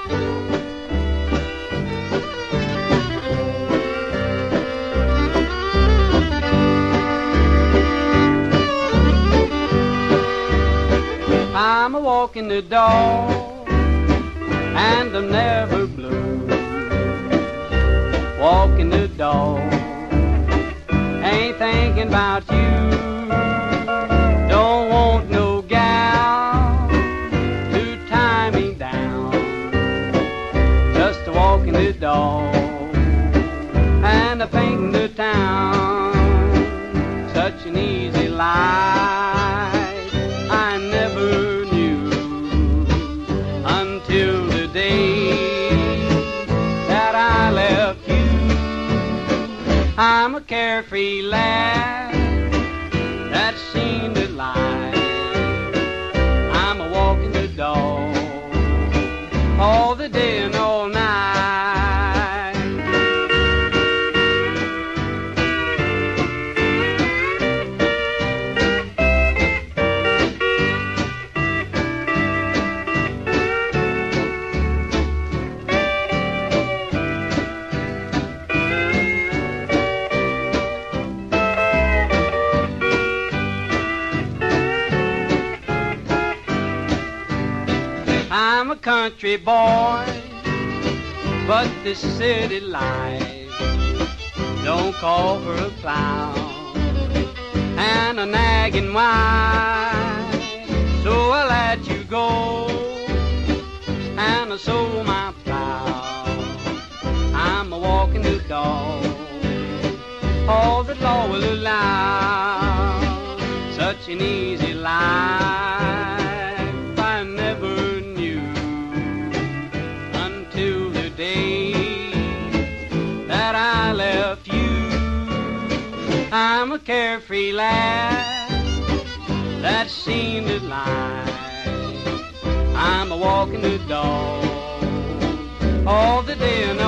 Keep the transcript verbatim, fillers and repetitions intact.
I'm a walking the dog, and I'm never blue. Walking the dog, ain't thinking about you. Don't want no gal to tie me down. Just a walking the dog, and a painting the town. Such an easy life I never knew until the day that I left you. I'm a carefree lad that's seen the light. I'm a walking the dog all the day and all night. I'm a country boy, but this city life don't call for a clown and a nagging wife. So I let you go and I sold my plow. I'm a walking the dog, all the law will allow. Such an easy life I never knew until the day that I left you. I'm a carefree lad that's seen the light. I'm a walking the dog all the day and all